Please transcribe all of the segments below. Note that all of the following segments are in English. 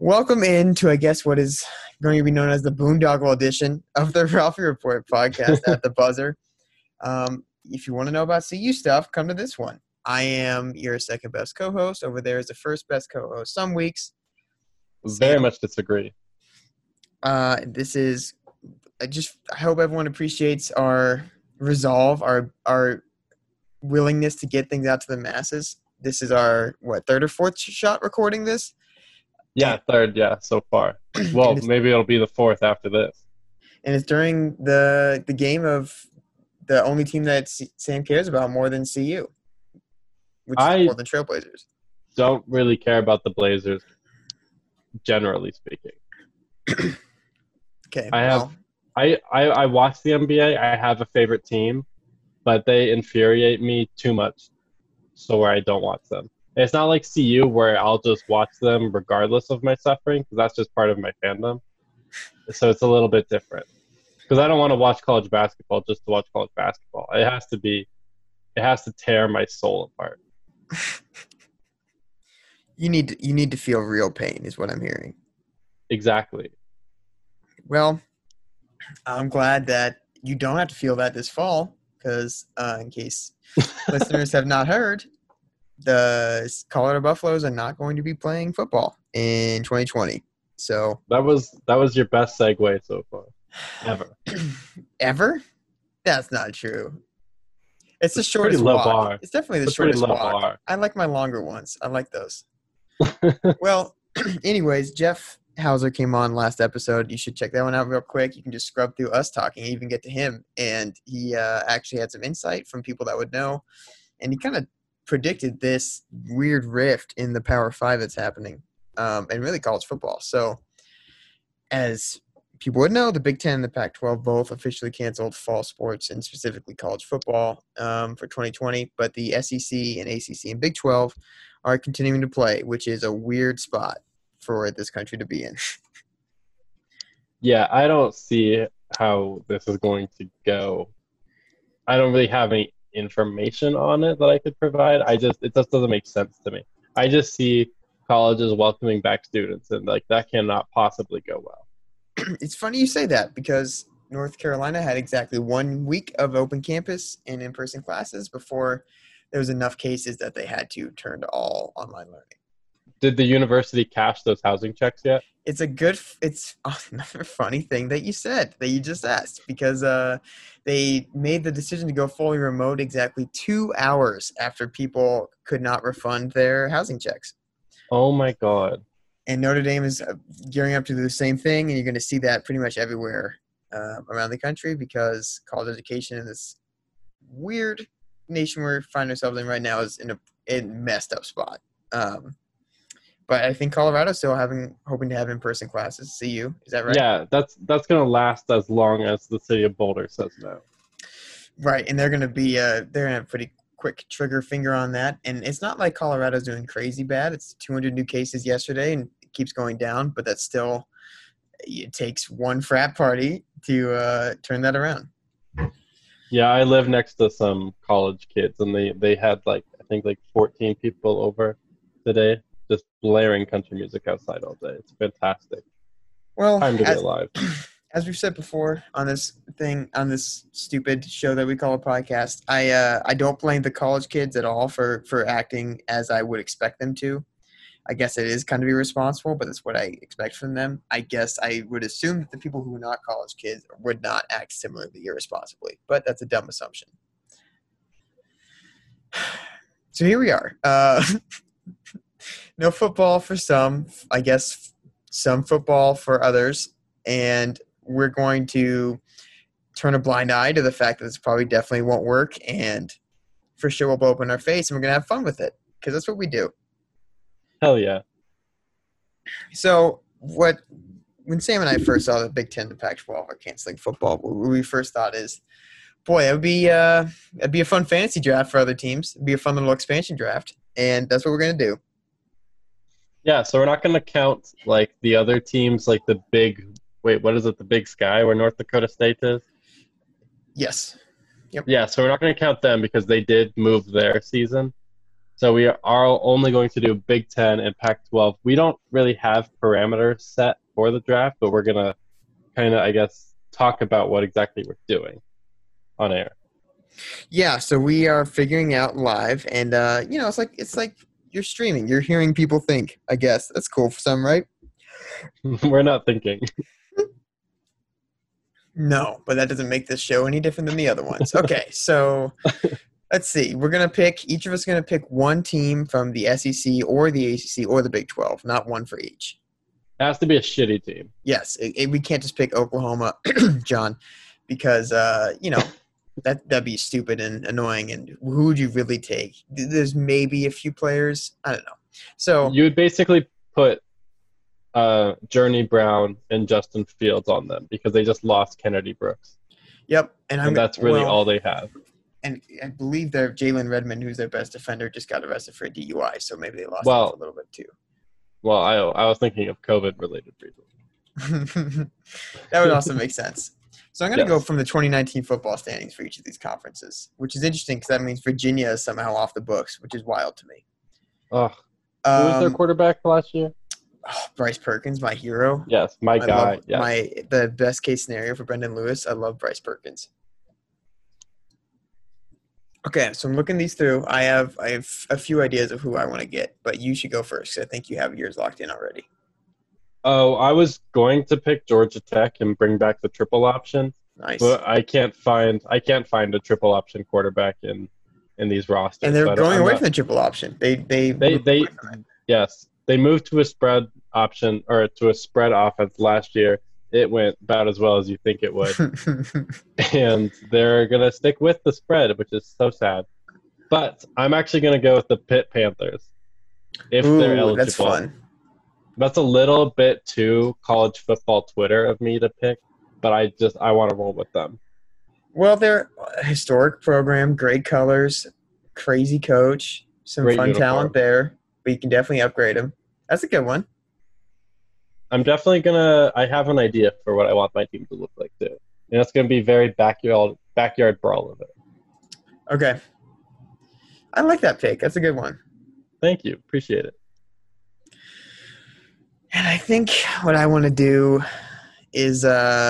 Welcome into, I guess, what is going to be known as the boondoggle edition of the Ralphie Report podcast at the buzzer. If you want to know about CU stuff, come to this one. I am your second best co-host. Over there is the first best co-host some weeks. Very much disagree. This is I hope everyone appreciates our resolve, our willingness to get things out to the masses. This is our third or fourth shot recording this. Yeah, third, so far. Well, maybe it'll be the fourth after this. And it's during the game of the only team that Sam cares about more than CU, which is the Portland Trailblazers. Don't really care about the Blazers, generally speaking. Okay. I watch the NBA. I have a favorite team, but they infuriate me too much, so where I don't watch them. It's not like CU where I'll just watch them regardless of my suffering, because that's just part of my fandom. So it's a little bit different. Because I don't want to watch college basketball just to watch college basketball. It has to tear my soul apart. You need to feel real pain, is what I'm hearing. Exactly. Well, I'm glad that you don't have to feel that this fall, because in case listeners have not heard, the Colorado Buffaloes are not going to be playing football in 2020. So that was your best segue so far, ever. Ever? That's not true. It's the shortest walk. Bar. It's definitely the shortest walk. Bar. I like my longer ones. I like those. Well, anyways, Jeff Hauser came on last episode. You should check that one out real quick. You can just scrub through us talking and even get to him. And he actually had some insight from people that would know. And he kind of predicted this weird rift in the Power 5 that's happening, and really college football. So, as people would know, the Big Ten and the Pac-12 both officially canceled fall sports and specifically college football for 2020. But the SEC and ACC and Big 12 are continuing to play, which is a weird spot for this country to be in. Yeah, I don't see how this is going to go. I don't really have any information on it that I could provide. It just doesn't make sense to me. I just see colleges welcoming back students, and that cannot possibly go well. It's funny you say that, because North Carolina had exactly 1 week of open campus and in-person classes before there was enough cases that they had to turn to all online learning. Did the university cash those housing checks yet? It's another funny thing that you said, that you just asked, because they made the decision to go fully remote exactly 2 hours after people could not refund their housing checks. Oh my God. And Notre Dame is gearing up to do the same thing, and you're going to see that pretty much everywhere around the country, because college education in this weird nation we find ourselves in right now is in a messed up spot. But I think Colorado's still hoping to have in-person classes. CU, is that right? Yeah, that's going to last as long as the city of Boulder says no. Right, and they're going to be they're going to have a pretty quick trigger finger on that. And it's not like Colorado's doing crazy bad. It's 200 new cases yesterday, and it keeps going down. But that's still, it takes one frat party to turn that around. Yeah, I live next to some college kids, and they had I think 14 people over today, just blaring country music outside all day. It's fantastic. Well, time to be alive. As we've said before on this stupid show that we call a podcast, I don't blame the college kids at all for acting as I would expect them to. I guess it is kind of irresponsible, but that's what I expect from them. I guess I would assume that the people who are not college kids would not act similarly irresponsibly, but that's a dumb assumption. So here we are. No football for some, I guess some football for others, and we're going to turn a blind eye to the fact that this probably definitely won't work, and for sure we'll blow up in our face, and we're going to have fun with it, because that's what we do. Hell yeah. So when Sam and I first saw the Big Ten and Pac-12 are canceling football, what we first thought is, boy, it'd be a fun fantasy draft for other teams. It'd be a fun little expansion draft, and that's what we're going to do. Yeah, so we're not going to count the other teams, the big – wait, what is it, the Big Sky where North Dakota State is? Yes. Yep. Yeah, so we're not going to count them because they did move their season. So we are only going to do Big Ten and Pac-12. We don't really have parameters set for the draft, but we're gonna kind of, I guess, talk about what exactly we're doing on air. Yeah, so we are figuring out live, and it's like you're streaming. You're hearing people think. I guess that's cool for some, right? We're not thinking. No, but that doesn't make this show any different than the other ones. Okay, so let's see. Each of us going to pick one team from the SEC or the ACC or the Big 12, not one for each. It has to be a shitty team. Yes, we can't just pick Oklahoma, John, because that'd be stupid and annoying. And who would you really take? There's maybe a few players. I don't know. So you would basically put Journey Brown and Justin Fields on them because they just lost Kennedy Brooks. Yep, and that's really all they have. And I believe their Jalen Redmond, who's their best defender, just got arrested for a DUI, so maybe they lost him a little bit too. Well, I was thinking of COVID-related reasons. That would also make sense. So I'm going to go from the 2019 football standings for each of these conferences, which is interesting because that means Virginia is somehow off the books, which is wild to me. Oh, who was their quarterback last year? Oh, Bryce Perkins, my hero. Yes, my guy. The best case scenario for Brendan Lewis. I love Bryce Perkins. Okay, so I'm looking these through. I have a few ideas of who I want to get, but you should go first. I think you have yours locked in already. Oh, I was going to pick Georgia Tech and bring back the triple option. Nice. But I can't find a triple option quarterback in these rosters. And they're going away from the triple option. They moved to a spread option or to a spread offense last year. It went about as well as you think it would. And they're going to stick with the spread, which is so sad. But I'm actually going to go with the Pitt Panthers if they're eligible. That's fun. That's a little bit too college football Twitter of me to pick, but I want to roll with them. Well, they're a historic program, great colors, crazy coach, some great fun uniform. Talent there, but you can definitely upgrade them. That's a good one. I'm definitely I have an idea for what I want my team to look like too. And it's going to be very backyard brawl of it. Okay. I like that pick. That's a good one. Thank you. Appreciate it. And I think what I want to do is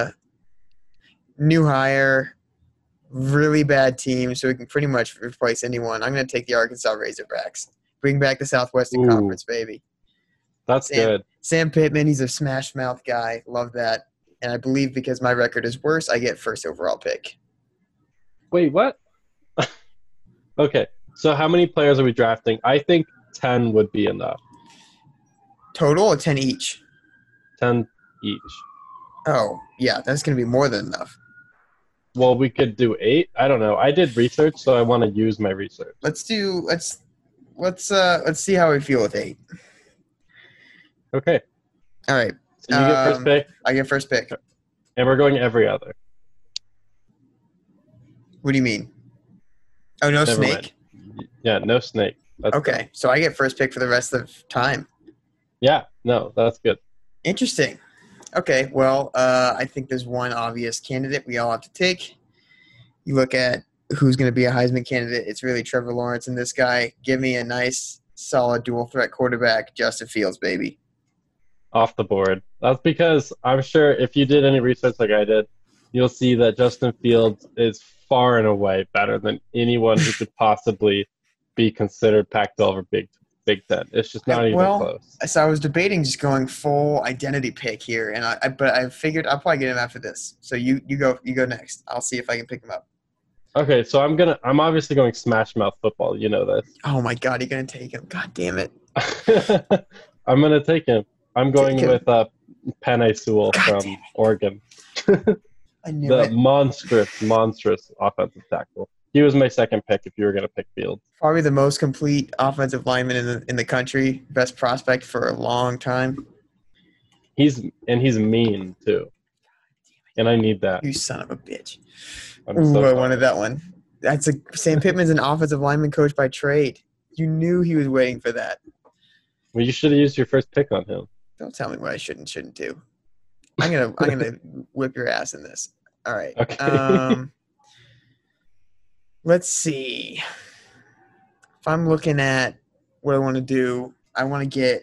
new hire, really bad team, so we can pretty much replace anyone. I'm going to take the Arkansas Razorbacks. Bring back the Southwestern Conference, baby. That's good. Sam Pittman, he's a smash mouth guy. Love that. And I believe because my record is worse, I get first overall pick. Wait, what? Okay, so how many players are we drafting? I think 10 would be enough. Total or 10 each? 10 each. Oh, yeah, that's going to be more than enough. Well, we could do 8. I don't know. I did research, so I want to use my research. Let's see how we feel with 8. Okay. All right. So you get first pick. I get first pick. And we're going every other. What do you mean? Oh, no snake? Mind. Yeah, no snake. That's okay. Good. So I get first pick for the rest of time. Yeah. No, that's good. Interesting. Okay. Well, I think there's one obvious candidate we all have to take. You look at who's going to be a Heisman candidate. It's really Trevor Lawrence and this guy. Give me a nice, solid dual threat quarterback, Justin Fields, baby. Off the board. That's because I'm sure if you did any research like I did, you'll see that Justin Fields is far and away better than anyone who could possibly be considered Pac-12 or Big Ten. It's just not even close. So I was debating just going full identity pick here, but I figured I'll probably get him after this. So you go next. I'll see if I can pick him up. Okay, so I'm obviously going smash mouth football. You know this. Oh my God, you're gonna take him? God damn it! I'm gonna take him. I'm going with Penei Sewell from Oregon. I knew the it. monstrous offensive tackle. He was my second pick if you were going to pick Fields. Probably the most complete offensive lineman in the country. Best prospect for a long time. He's mean too, and I need that. You son of a bitch! I wanted that one. Sam Pittman's an offensive lineman coach by trade. You knew he was waiting for that. Well, you should have used your first pick on him. Don't tell me what I shouldn't do. I'm gonna whip your ass in this. All right. Okay. Let's see. I'm looking at what I want to do, I want to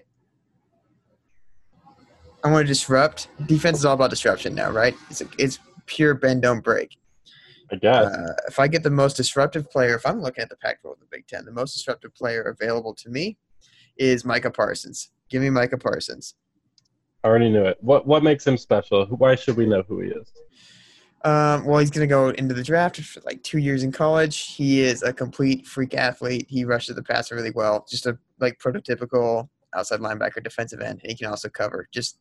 disrupt. Defense is all about disruption now, right? It's pure bend, don't break. I guess. If I get the most disruptive player, if I'm looking at the Pac-12 the Big Ten, the most disruptive player available to me is Micah Parsons. Give me Micah Parsons. I already knew it. What makes him special? Why should we know who he is? Well, he's going to go into the draft for like 2 years in college. He is a complete freak athlete. He rushes the passer really well. Just a like prototypical outside linebacker, defensive end. And he can also cover. Just,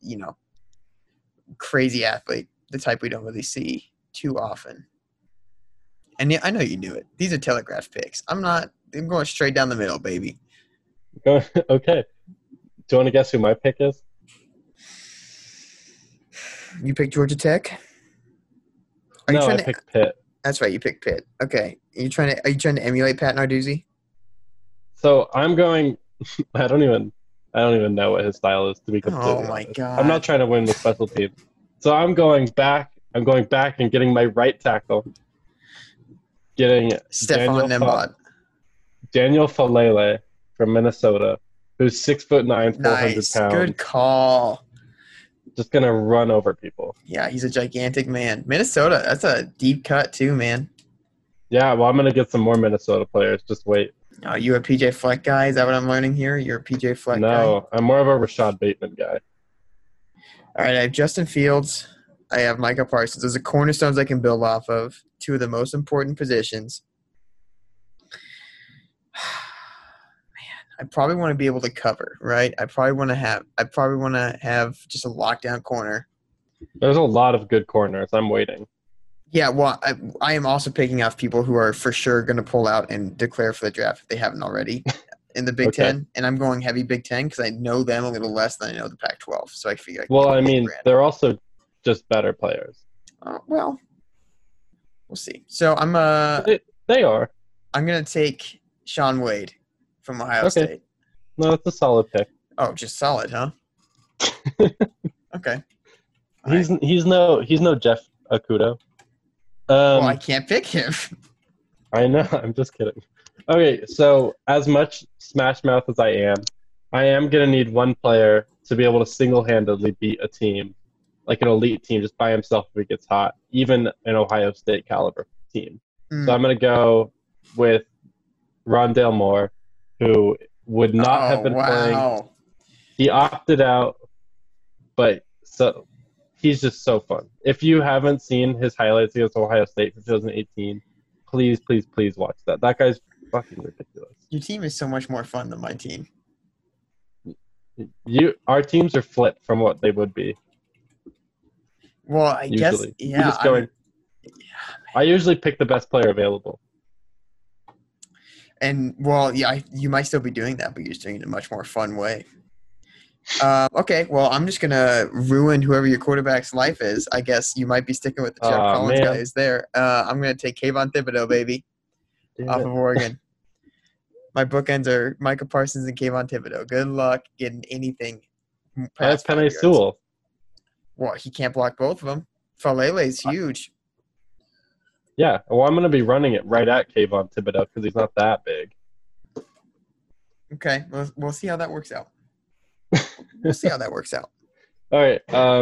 crazy athlete, the type we don't really see too often. And yeah, I know you knew it. These are telegraph picks. I'm going straight down the middle, baby. Okay. Do you want to guess who my pick is? You picked Georgia Tech? I picked Pitt. That's right, you picked Pitt. Okay. Are you trying to emulate Pat Narduzzi? So I'm going I don't even know what his style is, to be completely honest. Oh my god. I'm not trying to win the special team. So I'm going back and getting my right tackle. Getting Stephon Nembot. Daniel Falele from Minnesota, who's 6'9", 400 Nice. pounds. Good call. Just gonna run over people. Yeah, he's a gigantic man. Minnesota, that's a deep cut too, man. Yeah, well, I'm gonna get some more Minnesota players. Just wait. Oh, you a PJ Fleck guy? Is that what I'm learning here? You're a PJ Fleck guy? No, I'm more of a Rashad Bateman guy. All right, I have Justin Fields. I have Micah Parsons. Those are cornerstones I can build off of. Two of the most important positions. I probably want to be able to cover, right? I probably want to have just a lockdown corner. There's a lot of good corners. I'm waiting. Yeah, well, I am also picking off people who are for sure going to pull out and declare for the draft if they haven't already in the Big Okay. Ten. And I'm going heavy Big Ten because I know them a little less than I know the Pac-12. So I figure. They're also just better players. Well, we'll see. So They are. I'm going to take Sean Wade from Ohio State. No, that's a solid pick. Oh, just solid, huh? Okay. He's no Jeff Okuda. Well, I can't pick him. I know. I'm just kidding. Okay, so as much Smash Mouth as I am gonna need one player to be able to single-handedly beat a team, like an elite team, just by himself if he gets hot, even an Ohio State caliber team. So I'm gonna go with Rondale Moore, who would not have been playing. He opted out, but he's just so fun. If you haven't seen his highlights against Ohio State for 2018, please watch that. That guy's fucking ridiculous. Your team is so much more fun than my team. Our teams are flipped from what they would be. Well, I guess, yeah. I usually pick the best player available. And, well, yeah, you might still be doing that, but you're just doing it in a much more fun way. Okay, well, I'm just going to ruin whoever your quarterback's life is. I guess you might be sticking with the Jeff Collins guy who's there. I'm going to take Kayvon Thibodeau, baby, off of Oregon. My bookends are Micah Parsons and Kayvon Thibodeau. Good luck getting anything past Penei Sewell. Well, he can't block both of them. Falele's huge. Yeah, well, I'm going to be running it right at Kayvon Thibodeau because he's not that big. Okay, we'll see how that works out. All right.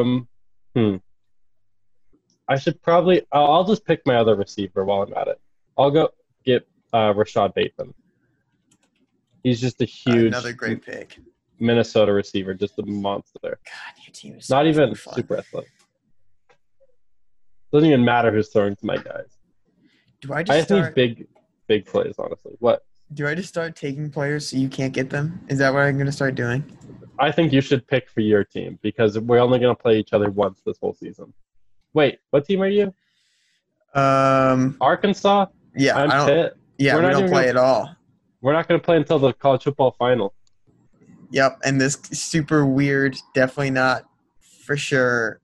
I should probably – I'll just pick my other receiver while I'm at it. I'll go get Rashad Bateman. He's just a huge – another great pick. Minnesota receiver, just a monster. God, your team is not even super athletic. Doesn't even matter who's throwing to my guys. I just need big plays, honestly. What? Do I just start taking players so you can't get them? Is that what I'm going to start doing? I think you should pick for your team because we're only going to play each other once this whole season. Wait, what team are you? Arkansas? Yeah, I'm Pitt. Yeah, we don't play at all. We're not going to play until the college football final. Yep, and this super weird, definitely not for sure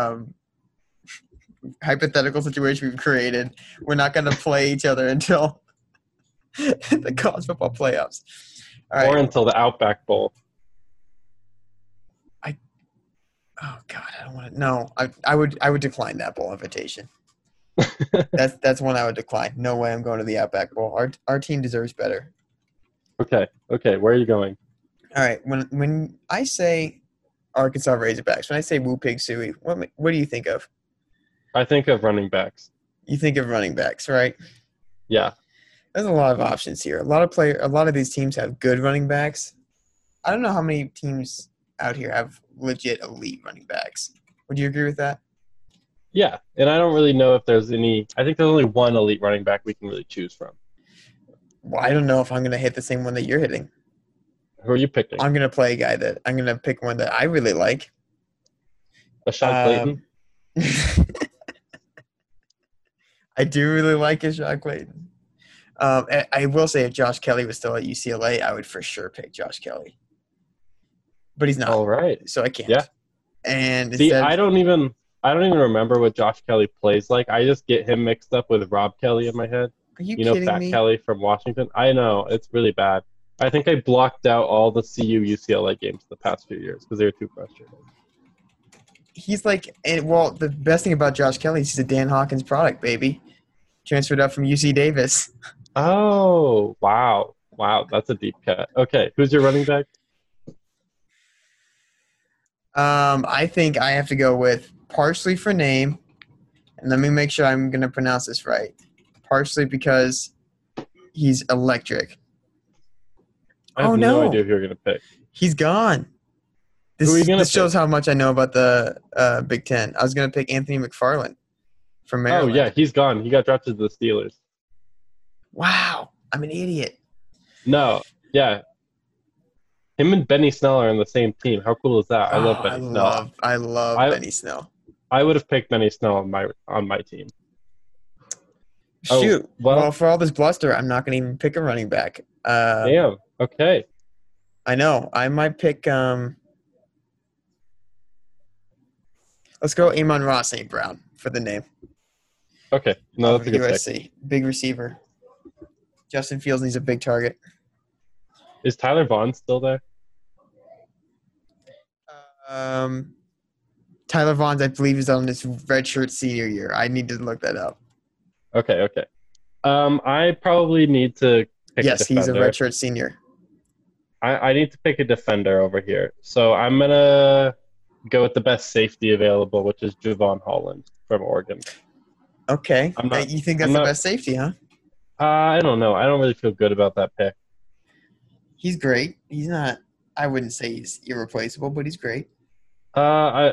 hypothetical situation we've created. We're not going to play each other until the college football playoffs. All right. Or until the Outback Bowl. Oh God, I don't want to. No, I would decline that bowl invitation. That's one I would decline. No way, I'm going to the Outback Bowl. Our team deserves better. Okay. Where are you going? All right. When I say Arkansas Razorbacks, when I say Woo Pig Sooie, what do you think of? I think of running backs. You think of running backs, right? Yeah. There's a lot of options here. A lot of these teams have good running backs. I don't know how many teams out here have legit elite running backs. Would you agree with that? Yeah. And I don't really know if there's any. I think there's only one elite running back we can really choose from. Well, I don't know if I'm going to hit the same one that you're hitting. Who are you picking? I'm going to pick one that I really like. Rashad Clayton? I do really like Rashad Clayton. I will say if Josh Kelly was still at UCLA, I would for sure pick Josh Kelly. But he's not. All right. So I can't. Yeah. And See, I don't even remember what Josh Kelly plays like. I just get him mixed up with Rob Kelly in my head. Are you kidding Fat me? Kelly from Washington. I know, it's really bad. I think I blocked out all the CU UCLA games the past few years because they were too frustrating. He's like, the best thing about Josh Kelly is he's a Dan Hawkins product, baby. Transferred up from UC Davis. Oh, wow. That's a deep cut. Okay, who's your running back? I think I have to go with partially for name, and let me make sure I'm going to pronounce this right. Partially because he's electric. I have no idea who you're going to pick. He's gone. This shows how much I know about the Big Ten. I was going to pick Anthony McFarland from Maryland. Oh, yeah, he's gone. He got drafted to the Steelers. Wow, I'm an idiot. No, yeah. Him and Benny Snell are on the same team. How cool is that? I love Benny Snell. I love Benny Snell. I would have picked Benny Snell on my team. Shoot. Well, for all this bluster, I'm not going to even pick a running back. Damn. Okay. I know. I might pick let's go Amon-Ra St. Brown for the name. Okay. No, that's a good USC. pick. Big receiver. Justin Fields needs a big target. Is Tyler Vaughn still there? Tyler Vaughn, I believe, is on his redshirt senior year. I need to look that up. Okay. I probably need to pick a defender. Yes, he's a redshirt senior. I need to pick a defender over here. So I'm going to go with the best safety available, which is Javon Holland from Oregon. Okay. You think that's the best safety, huh? I don't know. I don't really feel good about that pick. He's great. He's not – I wouldn't say he's irreplaceable, but he's great. I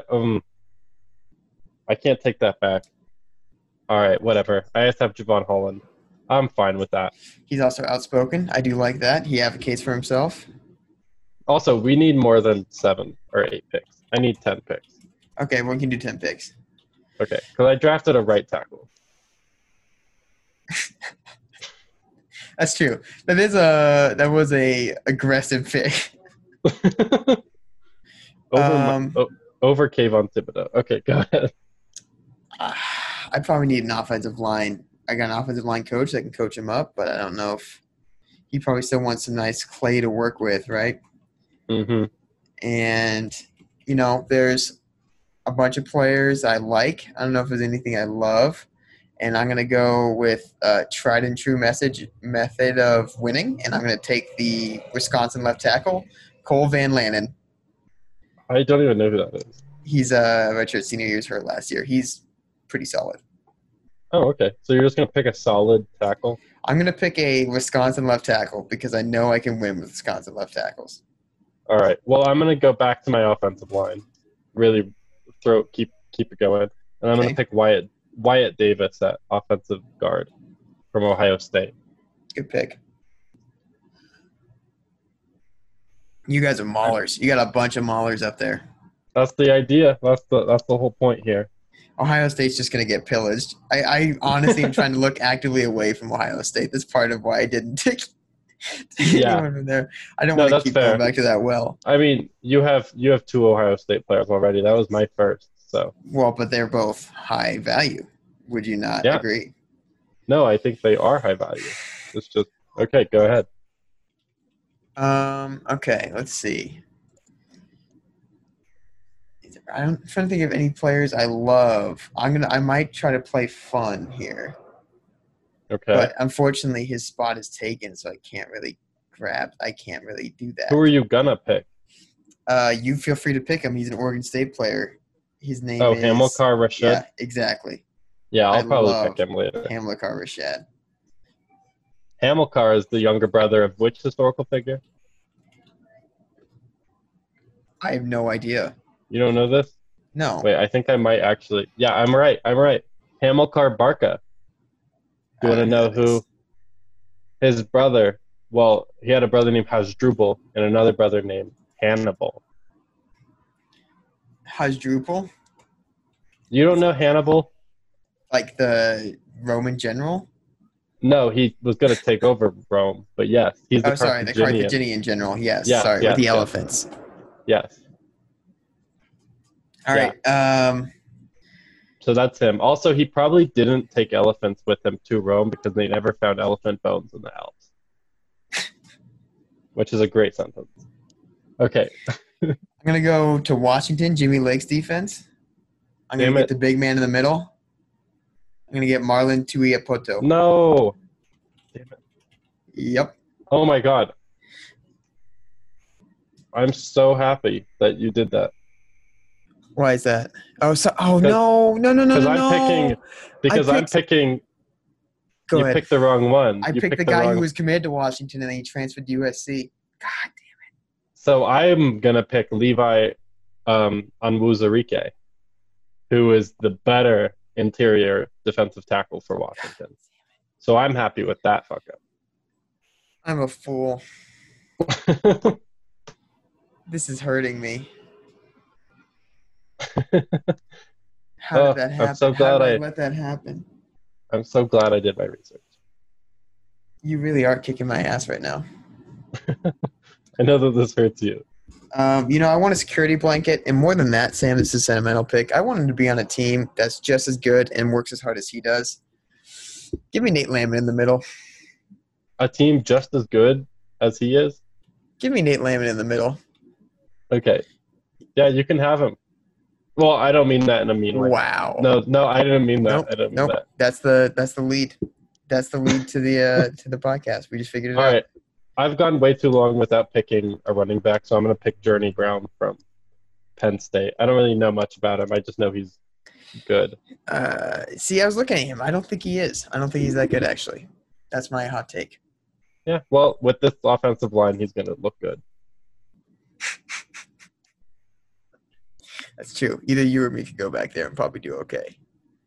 can't take that back. All right, whatever. I just have Javon Holland. I'm fine with that. He's also outspoken. I do like that. He advocates for himself. Also, we need more than 7 or 8 picks. I need 10 picks. Okay, we can do 10 picks. Okay, because I drafted a right tackle. That's true. That was a aggressive pick. Over Kayvon Thibodeau. Okay, go ahead. I probably need an offensive line. I got an offensive line coach that can coach him up, but I don't know if he probably still wants some nice clay to work with, right? Mm-hmm. And, there's a bunch of players I like. I don't know if there's anything I love. And I'm going to go with a tried and true method of winning, and I'm going to take the Wisconsin left tackle, Cole Van Lanen. I don't even know who that is. He's a redshirt senior year hurt last year. He's pretty solid. Oh, okay. So you're just going to pick a solid tackle? I'm going to pick a Wisconsin left tackle because I know I can win with Wisconsin left tackles. All right. Well, I'm going to go back to my offensive line. Really keep it going. And I'm going to pick Wyatt Davis at offensive guard from Ohio State. Good pick. You guys are maulers. You got a bunch of maulers up there. That's the idea. That's the whole point here. Ohio State's just going to get pillaged. I honestly am trying to look actively away from Ohio State. That's part of why I didn't take anyone from there. I don't want to keep going back to that well. I mean, you have 2 Ohio State players already. That was my first. So. Well, but they're both high value. Would you not agree? No, I think they are high value. It's just okay. Go ahead. Okay. Let's see. I'm trying to think of any players I love. I might try to play fun here. Okay. But unfortunately, his spot is taken, so I can't really crap. I can't really do that. Who are you gonna pick? You feel free to pick him. He's an Oregon State player. His name is Hamilcar Rashed. Yeah, exactly. Yeah, I'll probably pick him later. Hamilcar Rashed. Hamilcar is the younger brother of which historical figure? I have no idea. You don't know this? No. Wait, I think I might actually. Yeah, I'm right. Hamilcar Barca. You want to know who his brother? Well, he had a brother named Hasdrubal and another brother named Hannibal. Hasdrubal? You don't know Hannibal? Like the Roman general? No, he was going to take over Rome, but yes, he's the Carthaginian. The Carthaginian general. Yes, yeah, sorry, yes, with the elephants. Yes. All right. So that's him. Also, he probably didn't take elephants with him to Rome because they never found elephant bones in the Alps, which is a great sentence. Okay. I'm going to go to Washington, Jimmy Lake's defense. I'm going to get the big man in the middle. I'm going to get Marlon Tuiapoto. No. Damn it. Yep. Oh, my God. I'm so happy that you did that. Why is that? No. I'm picking. Go ahead. You picked the wrong one. I picked the guy who was committed to Washington and then he transferred to USC. God damn it. So I'm going to pick Levi Onwuzurike, who is the better interior defensive tackle for Washington. So I'm happy with that fuck up. I'm a fool. This is hurting me. How did that happen? I'm so glad How did I let that happen? I'm so glad I did my research. You really are kicking my ass right now. I know that this hurts you. I want a security blanket, and more than that, Sam, this is a sentimental pick. I want him to be on a team that's just as good and works as hard as he does. Give me Nate Landman in the middle. A team just as good as he is? Give me Nate Landman in the middle. Okay. Yeah, you can have him. Well, I don't mean that in a mean way. Wow. No, I didn't mean that. Nope, I didn't mean that. That's the lead. That's the lead to the podcast. We just figured it out. All right. I've gone way too long without picking a running back, so I'm going to pick Journey Brown from Penn State. I don't really know much about him. I just know he's good. See, I was looking at him. I don't think he is. I don't think he's that good, actually. That's my hot take. Yeah, well, with this offensive line, he's going to look good. That's true. Either you or me could go back there and probably do okay.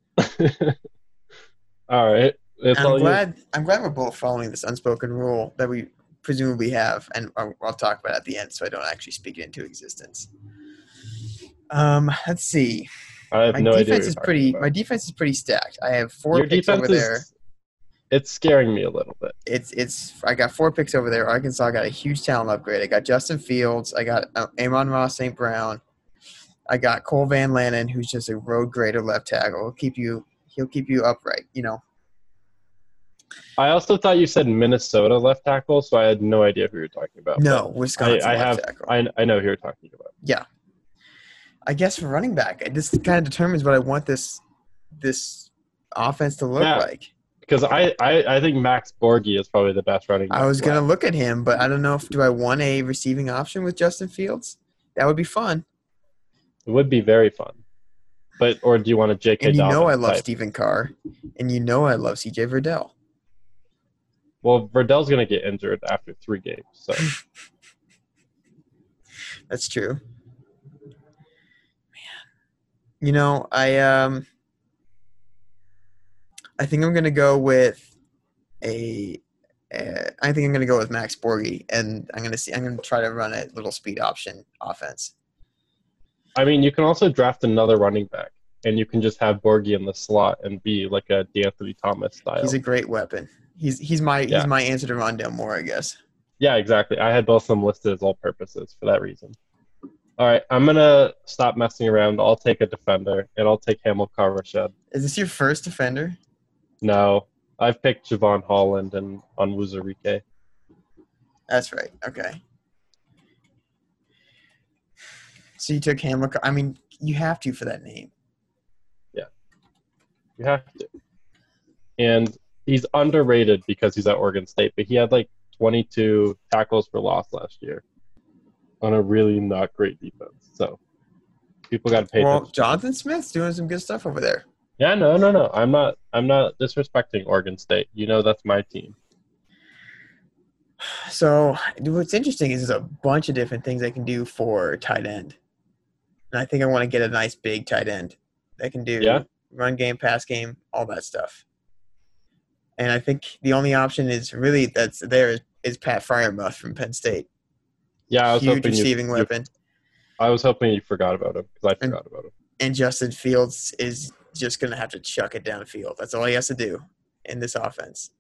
All right. I'm glad we're both following this unspoken rule that we presumably have, and I'll talk about it at the end so I don't actually speak it into existence. Let's see. I have no idea. My defense is pretty stacked. I have 4 picks over there. It's scaring me a little bit. I got 4 picks over there. Arkansas got a huge talent upgrade. I got Justin Fields. I got Amon-Ra St. Brown. I got Cole Van Lannon, who's just a road grader left tackle. He'll keep you upright, I also thought you said Minnesota left tackle, so I had no idea who you were talking about. No, Wisconsin left tackle. I know who you're talking about. Yeah. I guess for running back, this kind of determines what I want this offense to look like. Because I think Max Borghi is probably the best running back. I was going to look at him, but I don't know do I want a receiving option with Justin Fields? That would be fun. It would be very fun. Or do you want a J.K. Dobbins I love type? Stephen Carr, and I love C.J. Verdell. Well, Verdell's going to get injured after 3 games, so. That's true. Man. I think I'm going to go with Max Borghi, and I'm going to try to run a little speed option offense. I mean, you can also draft another running back, and you can just have Borghi in the slot and be like a D'Anthony Thomas style. He's a great weapon. He's my answer to Rondale Moore, I guess. Yeah, exactly. I had both of them listed as all purposes for that reason. All right, I'm going to stop messing around. I'll take a defender, and I'll take Hamilcar Rashed. Is this your first defender? No. I've picked Javon Holland and Onwuzurike. That's right. Okay. So you took Hamilcar. I mean, you have to for that name. Yeah. You have to. And he's underrated because he's at Oregon State, but he had like 22 tackles for loss last year on a really not great defense. So people got to pay attention. Well, Jonathan Smith's doing some good stuff over there. Yeah, no. I'm not disrespecting Oregon State. That's my team. So what's interesting is there's a bunch of different things I can do for tight end. And I think I want to get a nice big tight end that can do run game, pass game, all that stuff. And I think the only option is really that's there is Pat Freiermuth from Penn State. Yeah, I was huge hoping receiving weapon. I was hoping you forgot about him because I forgot about him. And Justin Fields is just going to have to chuck it downfield. That's all he has to do in this offense.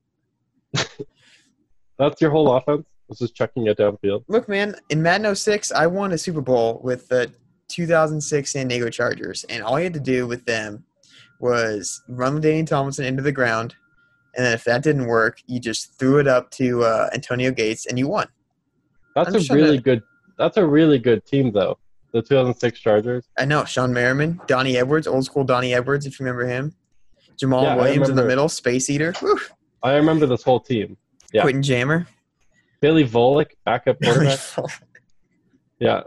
That's your whole offense? This is chucking it downfield? Look, man, in Madden 06, I won a Super Bowl with the 2006 San Diego Chargers, and all you had to do with them was run Daniel Tomlinson into the ground, and then if that didn't work, you just threw it up to Antonio Gates, and you won. That's a really good team, though. The 2006 Chargers. I know. Sean Merriman, Donnie Edwards, old school Donnie Edwards, if you remember him. Jamal Williams in the middle, Space Eater. Whew. I remember this whole team. Yeah. Quentin Jammer. Billy Volek, backup quarterback. Yeah.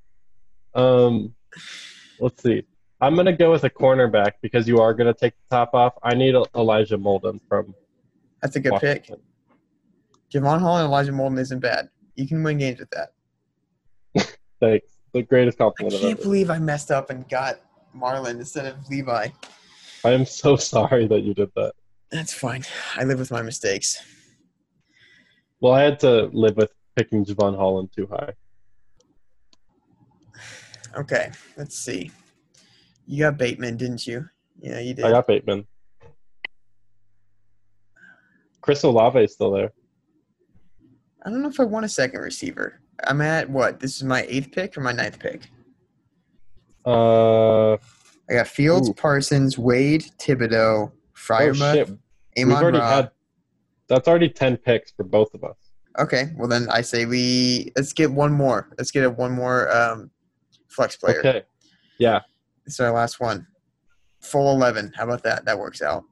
Let's see. I'm going to go with a cornerback because you are going to take the top off. I need Elijah Molden from That's a good Washington. Pick. Javon Hall and Elijah Molden isn't bad. You can win games with that. Thanks. The greatest compliment I can't believe I messed up and got Marlon instead of Levi. I am so sorry that you did that. That's fine. I live with my mistakes. Well, I had to live with picking Javon Holland too high. Okay, let's see. You got Bateman, didn't you? Yeah, you did. I got Bateman. Chris Olave is still there. I don't know if I want a second receiver. I'm at what? This is my 8th pick or my 9th pick? I got Fields, Parsons, Wade, Thibodeau, Freiermuth, Amon Ra. That's already 10 picks for both of us. Okay, well then I say let's get one more. Let's get one more flex player. Okay, yeah. This is our last one. Full 11. How about that? That works out.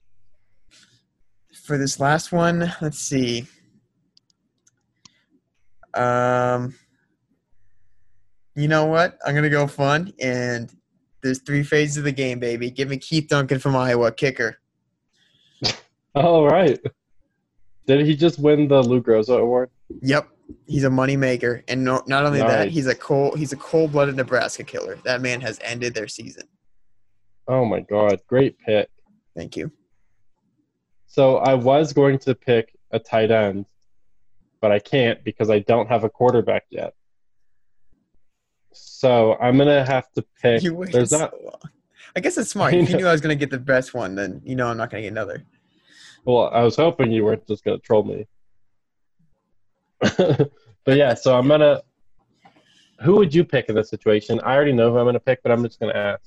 For this last one, let's see. You know what? I'm going to go fun, and there's 3 phases of the game, baby. Give me Keith Duncan from Iowa, kicker. All right. Did he just win the Lou Groza Award? Yep. He's a money maker, and not only that, he's a cold-blooded Nebraska killer. That man has ended their season. Oh, my God. Great pick. Thank you. So I was going to pick a tight end, but I can't because I don't have a quarterback yet. So I'm going to have to pick. You waited so long. I guess it's smart. If you knew I was going to get the best one, then you know I'm not going to get another. Well, I was hoping you weren't just going to troll me. But yeah, so I'm going to – who would you pick in this situation? I already know who I'm going to pick, but I'm just going to ask.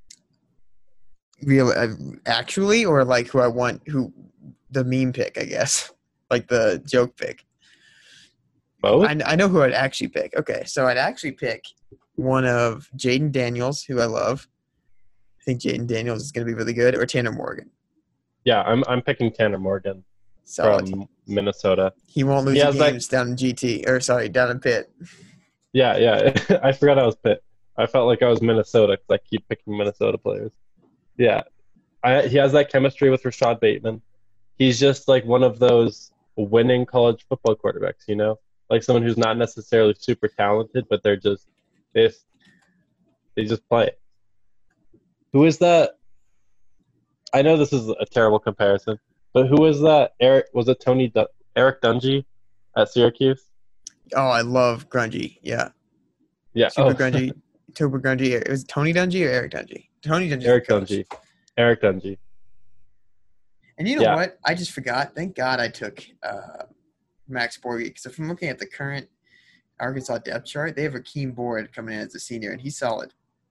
Actually, or like who I want – who the meme pick, I guess. Like the joke pick. Both? I know who I'd actually pick. Okay, so I'd actually pick one of Jaden Daniels, who I love. I think Jaden Daniels is going to be really good, or Tanner Morgan. Yeah, I'm picking Tanner Morgan from Minnesota. He won't lose games down in down in Pitt. Yeah. I forgot I was Pitt. I felt like I was Minnesota because I keep picking Minnesota players. Yeah. He has that chemistry with Rashad Bateman. He's just like one of those winning college football quarterbacks, you know? Like someone who's not necessarily super talented, but they just play. Who is that? I know this is a terrible comparison, but who was that? Eric Dungey at Syracuse? Oh, I love Grungy. Yeah. Yeah. Super Grungy. It was Tony Dungy or Eric Dungey? Tony Dungy. Eric Dungey. And you know what? I just forgot. Thank God I took Max Borghi, because if I'm looking at the current Arkansas depth chart, they have Rakeem Boyd coming in as a senior, and he's solid.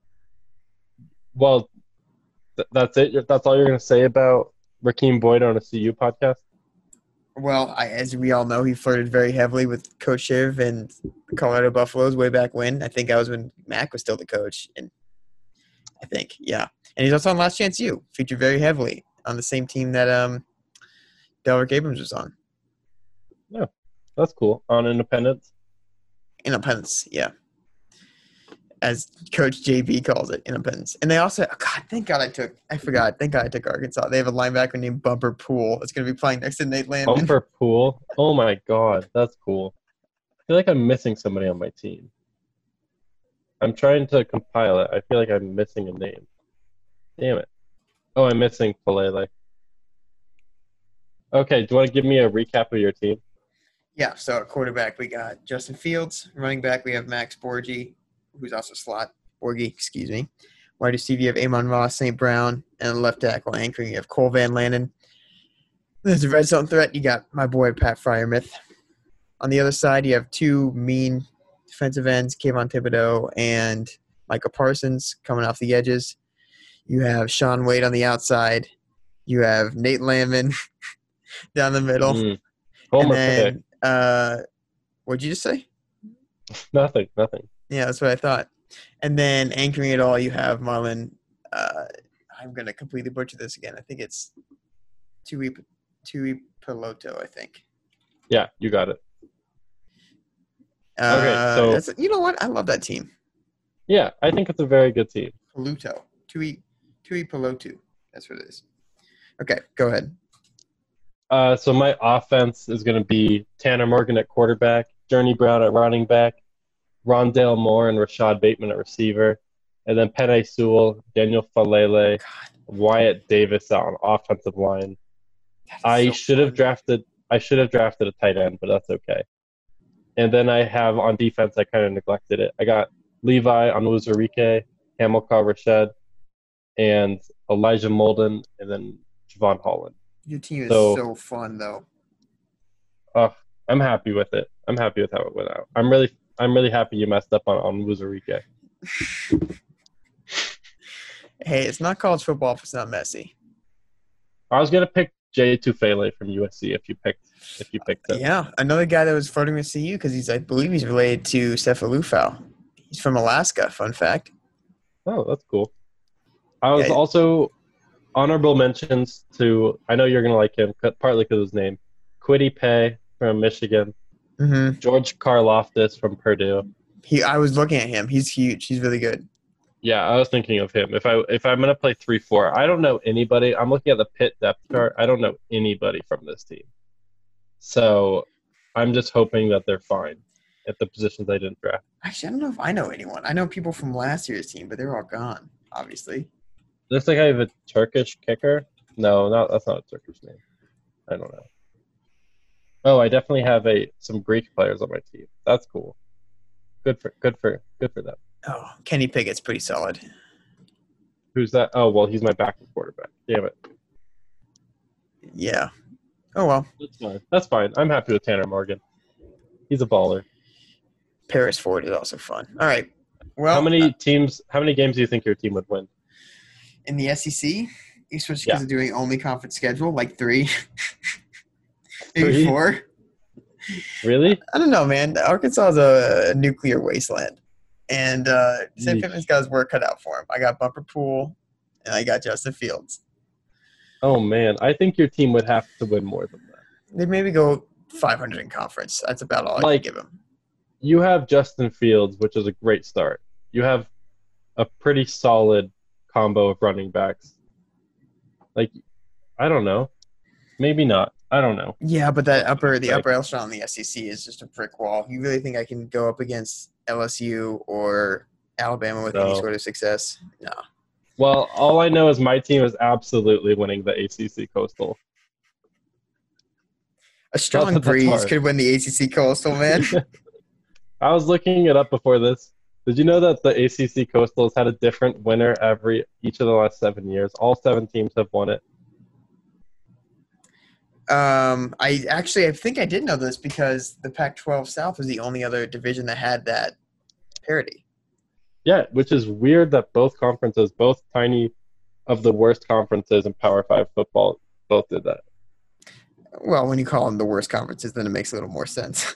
Well, that's it? That's all you're going to say about Rakeem Boyd on a CU podcast? Well, as we all know, he flirted very heavily with Coach Shiv and the Colorado Buffaloes way back when. I think that was when Mac was still the coach. And I think, yeah. And he's also on Last Chance U, featured very heavily on the same team that Delrick Abrams was on. Yeah. That's cool. On Independence? Independence, yeah. As Coach JB calls it, Independence. And they also, thank God I took Arkansas. They have a linebacker named Bumper Pool that's going to be playing next to Nate Landman. Bumper Pool? Oh my God, that's cool. I feel like I'm missing somebody on my team. I'm trying to compile it. I feel like I'm missing a name. Damn it. Oh, I'm missing Falele. Okay, do you want to give me a recap of your team? Yeah, so at quarterback, we got Justin Fields. Running back, we have Max Borgi, who's also slot. Borgi, excuse me. Wide receiver, you have Amon Ross, St. Brown, and left tackle anchoring, you have Cole Van Lanen. There's a red zone threat. You got my boy Pat Freiermuth. On the other side, you have two mean defensive ends, Kayvon Thibodeau and Micah Parsons coming off the edges. You have Sean Wade on the outside. You have Nate Landman down the middle. Homer and then, what'd you just say? Nothing. Yeah, that's what I thought. And then anchoring it all, you have Marlon. I'm going to completely butcher this again. I think it's Tui Peloto, I think. Yeah, you got it. Okay, so you know what? I love that team. Yeah, I think it's a very good team. Peluto. Tui Pelotu. That's what it is. Okay, go ahead. So my offense is going to be Tanner Morgan at quarterback, Journey Brown at running back, Rondale Moore and Rashad Bateman at receiver, and then Penei Sewell, Daniel Falele, Wyatt Davis on offensive line. I should have drafted a tight end, but that's okay. And then I have on defense, I kind of neglected it. I got Levi Onwuzurike, Hamilcar Rashed, and Elijah Molden, and then Javon Holland. Your team is so fun, though. I'm happy with it. I'm happy with how it went out. I'm really happy you messed up on Onwuzurike. Hey, it's not college football if it's not messy. I was gonna pick Jay Tufele from USC if you picked him. Yeah, another guy that was flirting with CU because I believe he's related to Sefo Liufau. He's from Alaska. Fun fact. Oh, that's cool. I was also honorable mentions to. I know you're gonna like him partly because of his name. Kwity Paye from Michigan. Mm-hmm. George Karlaftis from Purdue. I was looking at him. He's huge. He's really good. Yeah, I was thinking of him. If I'm gonna play 3-4, I don't know anybody. I'm looking at the Pitt depth chart. I don't know anybody from this team. So I'm just hoping that they're fine at the positions I didn't draft. Actually, I don't know if I know anyone. I know people from last year's team, but they're all gone, obviously. Looks like I have a Turkish kicker. No, that's not a Turkish name. I don't know. Oh, I definitely have some Greek players on my team. That's cool. Good for them. Oh, Kenny Pickett's pretty solid. Who's that? Oh, well, he's my backup quarterback. Damn it. Yeah. Oh, well. That's fine. I'm happy with Tanner Morgan. He's a baller. Paris Ford is also fun. All right. Well, how many games do you think your team would win? In the SEC? Especially because of doing only conference schedule, like 3. Maybe 4. Really? I don't know, man. Arkansas is a nuclear wasteland. And Sam Pittman's got his work cut out for him. I got Bumper Pool, and I got Justin Fields. Oh, man. I think your team would have to win more than that. They'd maybe go 500 in conference. That's about all I can give them. You have Justin Fields, which is a great start. You have a pretty solid combo of running backs. I don't know. Maybe not. I don't know. Yeah, but the upper echelon in the SEC is just a brick wall. You really think I can go up against LSU or Alabama with any sort of success? No. Well, all I know is my team is absolutely winning the ACC Coastal. A strong breeze could win the ACC Coastal, man. I was looking it up before this. Did you know that the ACC Coastal has had a different winner each of the last 7 years? All 7 teams have won it. I think I did know this because the Pac-12 South was the only other division that had that parity. Yeah, which is weird that both conferences, both tiny of the worst conferences in Power 5 football, both did that. Well, when you call them the worst conferences, then it makes a little more sense.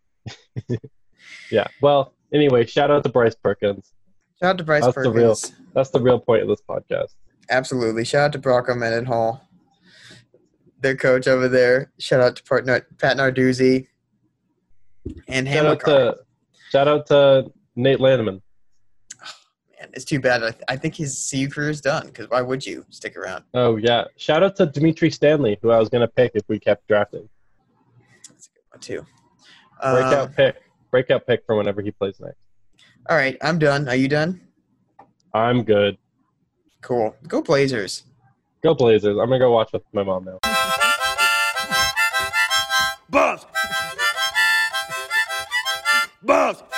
Yeah. Well, anyway, shout out to Bryce Perkins. Shout out to Bryce Perkins. That's the real point of this podcast. Absolutely. Shout out to Bronco Mendenhall, their coach over there. Shout out to Pat Narduzzi. And Hamilcar. Shout out to Nate Lanneman. Man, it's too bad. I think his CU career is done, because why would you stick around? Oh, yeah. Shout out to Dimitri Stanley, who I was going to pick if we kept drafting. That's a good one, too. Breakout pick for whenever he plays next. All right, I'm done. Are you done? I'm good. Cool. Go Blazers. Go Blazers. I'm going to go watch with my mom now. Buzz! Buzz!